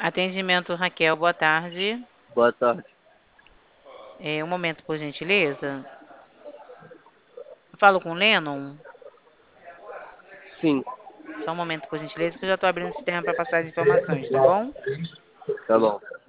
Atendimento Raquel, boa tarde. Boa tarde. Um momento, por gentileza. Falo com o Lennon? Sim, Só um momento, por gentileza, que eu já estou abrindo o sistema para passar as informações, tá bom? tá bom.